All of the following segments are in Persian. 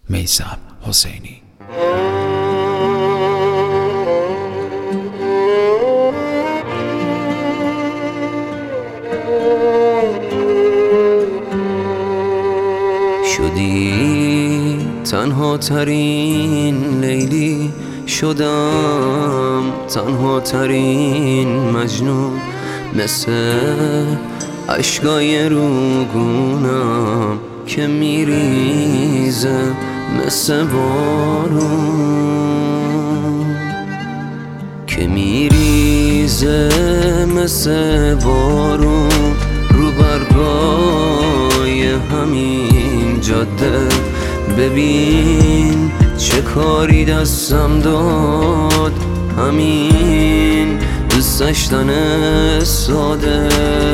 میثم حسینی. شدی تنها ترین لیلی، شدم تنها ترین مجنون، مثل اشکای روگونم که میریزه مثل بارون، که میریزه مثل بارون رو برگای همین جاده. ببین چه کاری دستم داد، همین دوست داشتن ساده،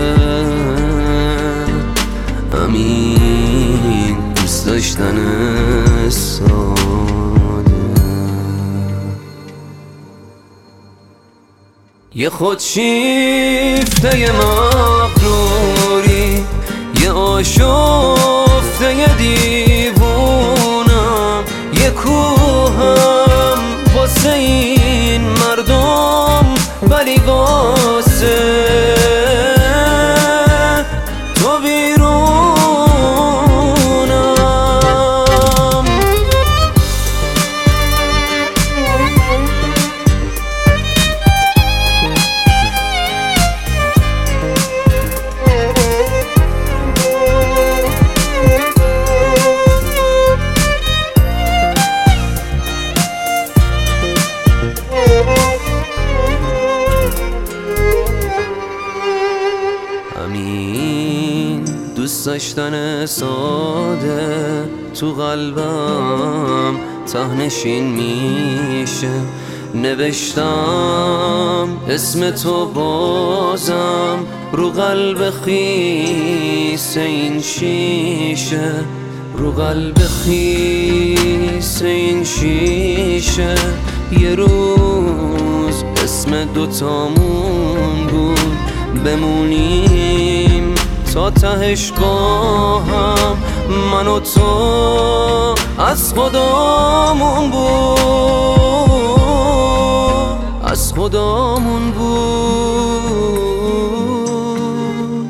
همین دوست داشتن ساده. یه خودشیفته مغروری، یه آشفته دیوونم، یه کوهم واسه این مردم، ولی واسه تو بیرونم. همین دوست داشتن ساده تو قلبم ته‌نشین میشه. نوشتم اسم تو بازم رو قلب خیس این شیشه، رو قلب خیس این شیشه. یه روز اسم دوتامون بود، بمونیم تا تهش با هم، من و تو از خدامون بود، از خدامون بود.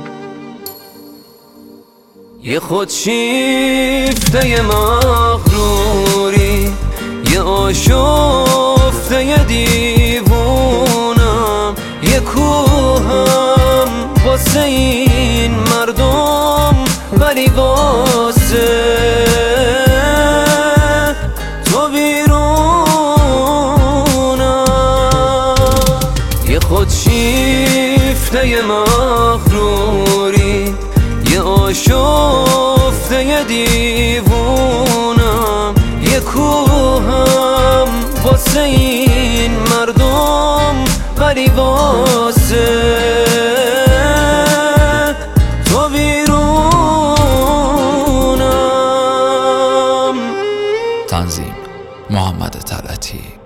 یه خودشیفته مغروری، یه آشفته دیوونم، یه کوهم واسه این مردم، ولی واسه تو بیرونم. یه خودشیفته مغروری، یه آشفته دیوونم، یه کوهم واسه این مردم، ولی واسه تو بیرونم. تنظیم محمد طلعتی.